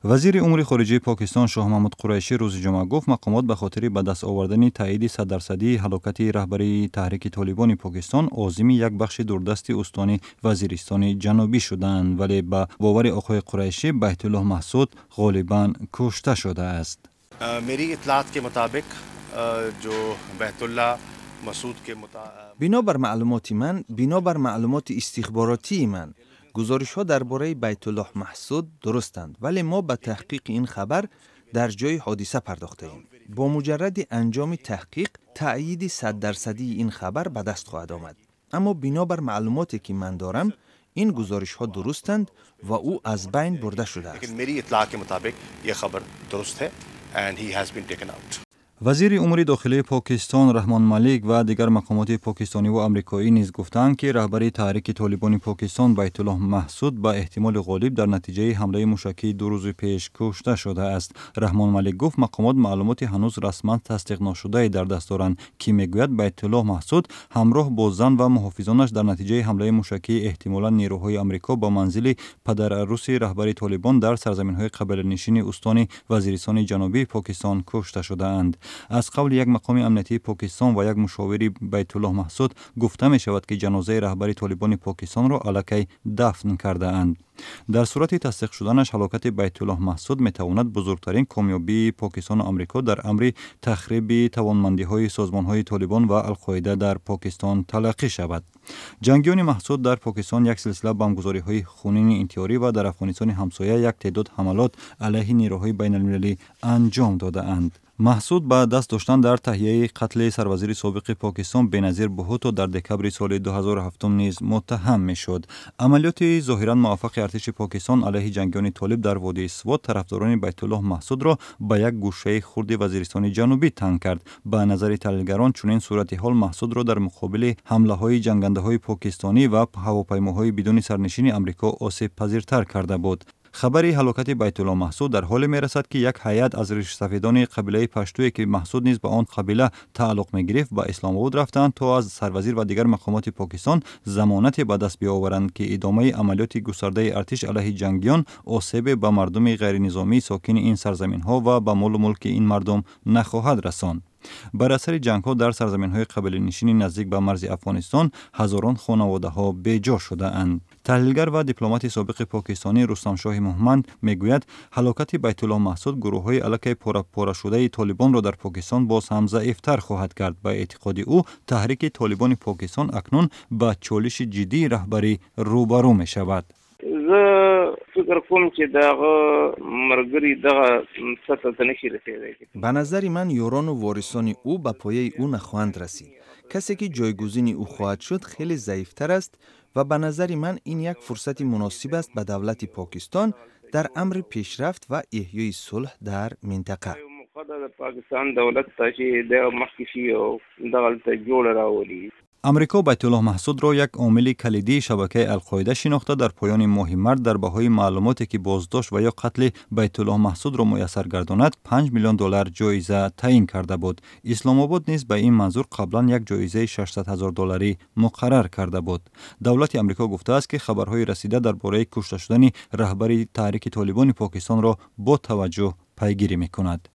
وزیر امور خارجه پاکستان شاه محمود قریشی روز جمعه گفت مقامات به خاطر به دست آوردن تایید 100% هلاکت رهبری تحریک طالبان پاکستان عازم یک بخش دوردست استان وزیرستان جنوبی شدند، ولی به باور آقای قریشی بیت الله محسود غالبا کشته شده است. मेरी इत्तलात के मुताबिक जो बैतुल्लाह मसूद के بنابر معلومات استخباراتی من گزارش ها درباره بیت الله محسود درستند، ولی ما به تحقیق این خبر در جای حادثه پرداخته ایم. با مجرد انجام تحقیق تأیید 100% این خبر به دست خواهد آمد. اما بنابر معلوماتی که من دارم این گزارش ها درستند و او از بین برده شده است. लेकिन मेरी इत्तला के मुताबिक ये खबर दुरुस्त है and he has been taken out. وزیر امور داخلی پاکستان رحمان ملیک و دیگر مقامات پاکستانی و آمریکایی نیز گفتند که رهبر تحریک طالبان پاکستان بیت الله محسود به احتمال غالب در نتیجه حمله موشکی 2 روز پیش کشته شده است. رحمان ملیک گفت مقامات معلومات هنوز رسما تصدیق نشده در دست دارند که میگوید بیت الله محسود همراه با زن و محافظانش در نتیجه حمله موشکی احتمالاً نیروهای آمریکا با منزل پدر عروس رهبر طالبان در سرزمین‌های قبیله نشین استان وزیرستان جنوبی پاکستان کشته شده‌اند. از قول یک مقام امنیتی پاکستان و یک مشاور بیت الله محسود گفته می شود که جنازه رهبر طالبان پاکستان را الکی دفن کرده اند. در صورت تصدیق شدنش هلاکت بیت الله محسود می تواند بزرگترین کامیابی پاکستان و آمریکا در امر تخریب توانمندی های سازمان های طالبان و القاعده در پاکستان تلقی شود. جنگیان محسود در پاکستان یک سلسله بمبگذاری های خونین انتحاری و در افغانستان همسایه یک تعداد حملات علیه نیروهای بین المللی انجام داده اند. محسود با دست داشتن در تهیه قتل سروزیر سابق پاکستان بنظیر بهوتو در دکبر سال 2007 نیز متهم میشد. عملیات ظاهرا موفق ارتش پاکستان علیه جنگیان طالب در وادی سوات طرفداران بیت الله محسود را به یک گوشه خرد وزیرستان جنوبی تنگ کرد. به نظر تحلیلگران چنین صورتحال محسود را در مقابل حمله های جنگنده های پاکستانی و هواپیماهای بدون سرنشین آمریکا آسیب پذیرتر کرده بود. خبری هلاکت بیت الله محسود در حال می رسد که یک هیئت از ریش سفیدان قبیله پشتویی که محسود نیز به آن قبیله تعلق می گرفت به اسلام آباد رفتند تا از سروزیر و دیگر مقامات پاکستان ضمانت به دست بیاورند که ادامه عملیات گسترده ارتش علیه جنگیان آسیب به مردم غیر نظامی ساکن این سرزمین ها و به مال و ملک این مردم نخواهد رساند. بر اثر جنگ ها در سرزمین های قبیله نشین نزدیک به مرز افغانستان هزاران خانواده ها بیجا شده اند. تحلیلگر و دیپلمات سابق پاکستانی رستم شاه محمد میگوید هلاکت بیت الله محسود گروه های الکی پاره شده طالبان را در پاکستان باز هم ضعیفتر خواهد کرد. به اعتقاد او تحریک طالبان پاکستان اکنون به چالش جدی رهبری روبرو می شود. فکر کوم چې دغه مرګري دغه سطح ته نشي رسیدای. به نظر من یاران و وارثان او به پایه او نخواهند رسید. کسی که جایگزین او خواهد شد خیلی ضعیفتر است و به نظر من این یک فرصت مناسب است به دولت پاکستان در امر پیشرفت و احیای صلح در منطقه. مقدار پاکستان دولت ته چې د مخکشي او دغه جوړ راولي. امریکا بیت الله محسود را یک عامل کلیدی شبکه القاعده شناخته در پایان ماه مارس در بهای معلوماتی که بازداشت و یا قتل بیت الله محسود را میسر گرداند 5 میلیون دلار جایزه تعیین کرده بود. اسلام آباد نیز به این منظور قبلا یک جایزه 600,000 دلاری مقرر کرده بود. دولت امریکا گفته است که خبرهای رسیده درباره کشته شدن رهبر تحریک طالبان پاکستان را با توجه پیگیری میکند.